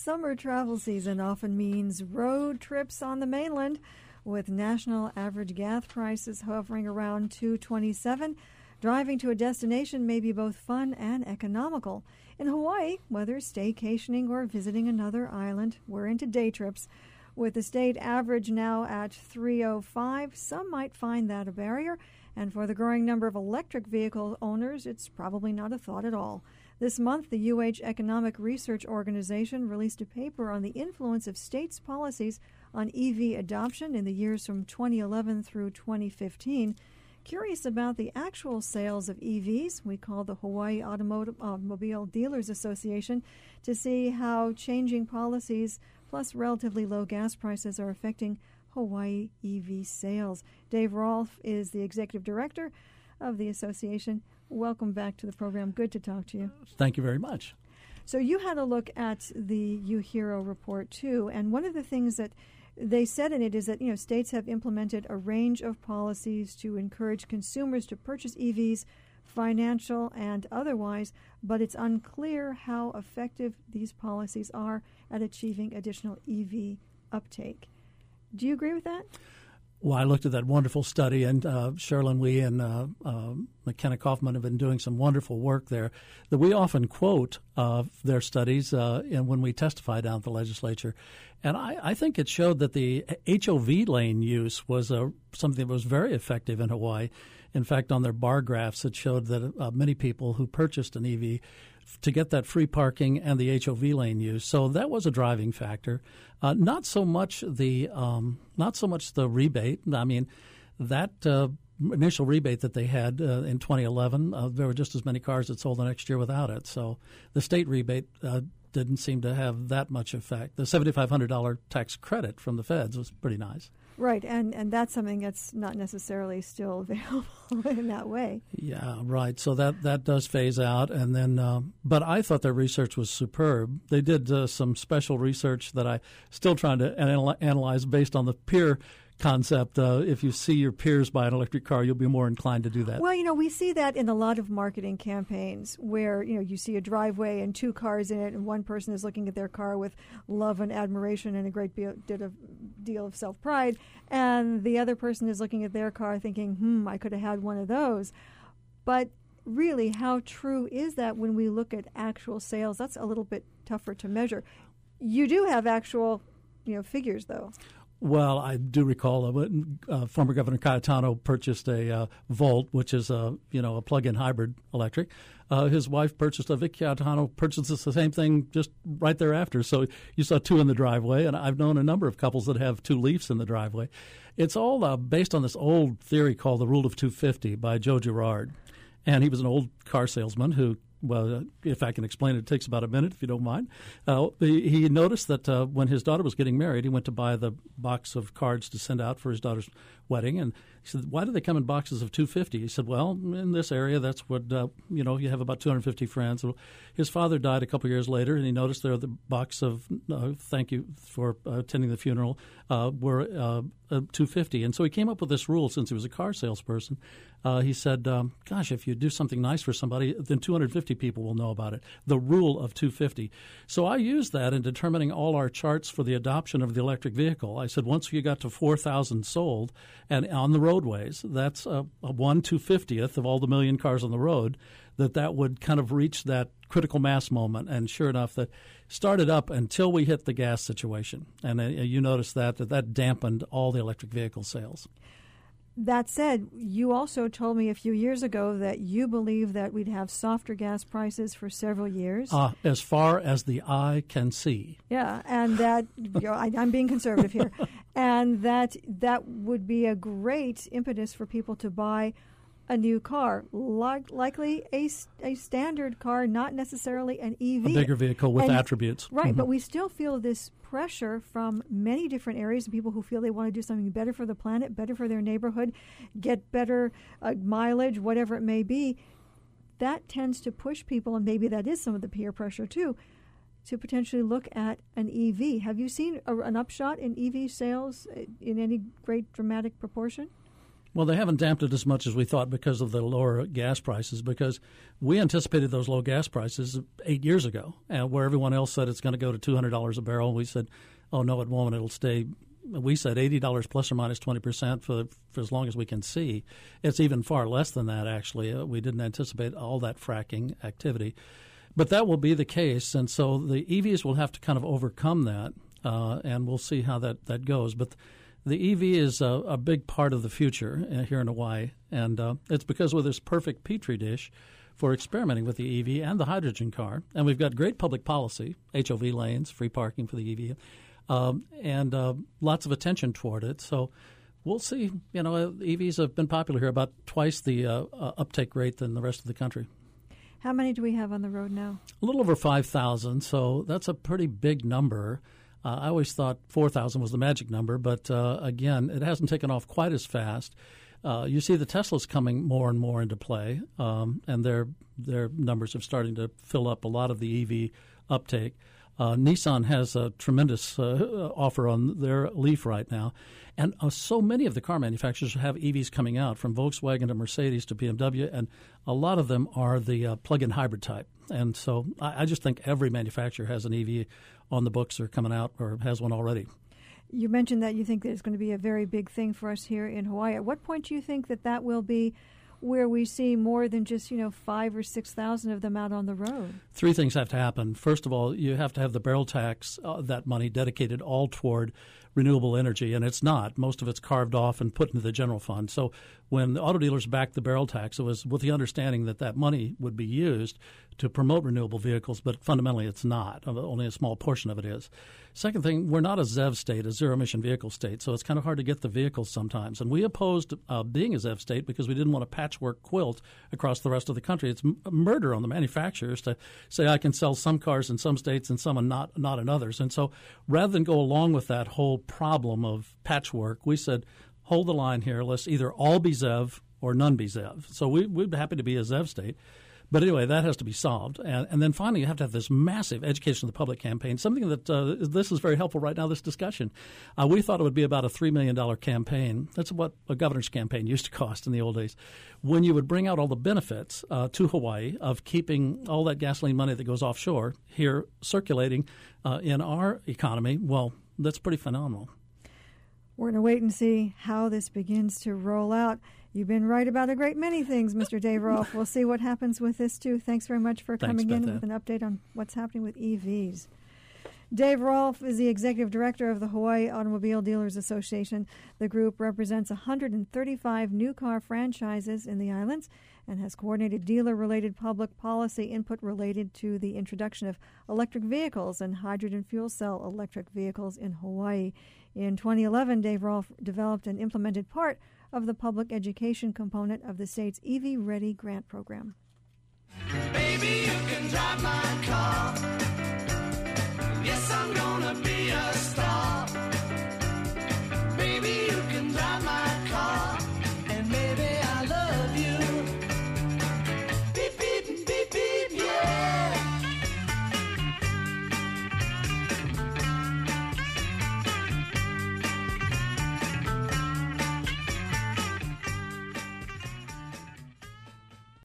Summer travel season often means road trips on the mainland, with national average gas prices hovering around $2.27. Driving to a destination may be both fun and economical. In Hawaii, whether staycationing or visiting another island, we're into day trips. With the state average now at $3.05, some might find that a barrier, and for the growing number of electric vehicle owners, it's probably not a thought at all. This month, the UH Economic Research Organization released a paper on the influence of states' policies on EV adoption in the years from 2011 through 2015. Curious about the actual sales of EVs, we called the Hawaii Automobile Dealers Association to see how changing policies plus relatively low gas prices are affecting Hawaii EV sales. Dave Rolfe is the executive director of the association. Welcome back to the program. Good to talk to you. Thank you very much. So you had a look at the UHERO report too, and one of the things that they said in it is that states have implemented a range of policies to encourage consumers to purchase EVs, financial and otherwise, but it's unclear how effective these policies are at achieving additional EV uptake. Do you agree with that? Well, I looked at that wonderful study, and Sherilyn Wee and McKenna Kaufman have been doing some wonderful work there that we often quote their studies and when we testify down at the legislature. And I think it showed that the HOV lane use was something that was very effective in Hawaii. In fact, on their bar graphs, it showed that many people who purchased an EV to get that free parking and the HOV lane use. So that was a driving factor. Not so much the rebate. I mean, that initial rebate that they had in 2011, there were just as many cars that sold the next year without it. So the state rebate didn't seem to have that much effect. The $7,500 tax credit from the feds was pretty nice. Right, and that's something that's not necessarily still available in that way. Yeah, right. So that does phase out, and then. But I thought their research was superb. They did some special research that I still trying to analyze based on the peer concept. If you see your peers buy an electric car, you'll be more inclined to do that. Well, we see that in a lot of marketing campaigns where, you see a driveway and two cars in it, and one person is looking at their car with love and admiration and a great deal of self-pride, and the other person is looking at their car thinking, I could have had one of those. But really, how true is that when we look at actual sales? That's a little bit tougher to measure. You do have actual, figures, though. Well, I do recall former Governor Cayetano purchased a Volt, which is a plug-in hybrid electric. His wife purchased a Vic Cayetano, purchased the same thing just right thereafter. So you saw two in the driveway, and I've known a number of couples that have two Leafs in the driveway. It's all based on this old theory called the Rule of 250 by Joe Girard. And he was an old car salesman who, well, if I can explain it, it takes about a minute, if you don't mind. He noticed that when his daughter was getting married, he went to buy the box of cards to send out for his daughter's wedding. And he said, why do they come in boxes of 250? He said, well, in this area, that's what, you have about 250 friends. Well, his father died a couple years later, and he noticed there the box of thank you for attending the funeral were 250. And so he came up with this rule since he was a car salesperson. He said, gosh, if you do something nice for somebody, then 250 people will know about it. The rule of 250. So I used that in determining all our charts for the adoption of the electric vehicle. I said once you got to 4,000 sold and on the roadways, that's a 1/250th of all the million cars on the road, that would kind of reach that critical mass moment. And sure enough, that started up until we hit the gas situation. And you notice that dampened all the electric vehicle sales. That said, you also told me a few years ago that you believe that we'd have softer gas prices for several years. As far as the eye can see. Yeah, and that I'm being conservative here, and that would be a great impetus for people to buy a new car, likely a standard car, not necessarily an EV. A bigger vehicle with attributes. Right, Mm-hmm. But we still feel this pressure from many different areas, people who feel they want to do something better for the planet, better for their neighborhood, get better mileage, whatever it may be. That tends to push people, and maybe that is some of the peer pressure too, to potentially look at an EV. Have you seen an upshot in EV sales in any great dramatic proportion? Well, they haven't damped it as much as we thought because of the lower gas prices, because we anticipated those low gas prices 8 years ago, and where everyone else said it's going to go to $200 a barrel. We said, oh, no, it won't. It'll stay. We said $80 plus or minus 20% for as long as we can see. It's even far less than that, actually. We didn't anticipate all that fracking activity. But that will be the case, and so the EVs will have to kind of overcome that, and we'll see how that goes. But the EV is a big part of the future here in Hawaii, and it's because of this perfect petri dish for experimenting with the EV and the hydrogen car. And we've got great public policy, HOV lanes, free parking for the EV, and lots of attention toward it. So we'll see. You know, EVs have been popular here, about twice the uptake rate than the rest of the country. How many do we have on the road now? A little over 5,000, so that's a pretty big number. I always thought 4,000 was the magic number, but again, it hasn't taken off quite as fast. You see the Teslas coming more and more into play, and their numbers are starting to fill up a lot of the EV uptake. Nissan has a tremendous offer on their Leaf right now. And so many of the car manufacturers have EVs coming out, from Volkswagen to Mercedes to BMW, and a lot of them are the plug-in hybrid type. And so I just think every manufacturer has an EV on the books or coming out or has one already. You mentioned that you think there's going to be a very big thing for us here in Hawaii. At what point do you think that will be where we see more than just, 5,000 or 6,000 of them out on the road? Three things have to happen. First of all, you have to have the barrel tax, that money dedicated all toward renewable energy, and it's not. Most of it's carved off and put into the general fund. So when the auto dealers backed the barrel tax, it was with the understanding that money would be used to promote renewable vehicles, but fundamentally it's not. Only a small portion of it is. Second thing, we're not a ZEV state, a zero-emission vehicle state, so it's kind of hard to get the vehicles sometimes. And we opposed being a ZEV state because we didn't want a patchwork quilt across the rest of the country. It's murder on the manufacturers to say I can sell some cars in some states and some and not in others. And so rather than go along with that whole problem of patchwork, we said, hold the line here. Let's either all be ZEV or none be ZEV. So we'd be happy to be a ZEV state. But anyway, that has to be solved. And then finally, you have to have this massive education of the public campaign, something that this is very helpful right now, this discussion. We thought it would be about a $3 million campaign. That's what a governor's campaign used to cost in the old days. When you would bring out all the benefits to Hawaii of keeping all that gasoline money that goes offshore here circulating in our economy, well, that's pretty phenomenal. We're going to wait and see how this begins to roll out. You've been right about a great many things, Mr. Dave Rolfe. We'll see what happens with this, too. Thanks very much for coming in with an update on what's happening with EVs. Dave Rolfe is the executive director of the Hawaii Automobile Dealers Association. The group represents 135 new car franchises in the islands and has coordinated dealer-related public policy input related to the introduction of electric vehicles and hydrogen fuel cell electric vehicles in Hawaii. In 2011, Dave Rolfe developed and implemented part of the public education component of the state's EV Ready grant program. Baby, you can drive my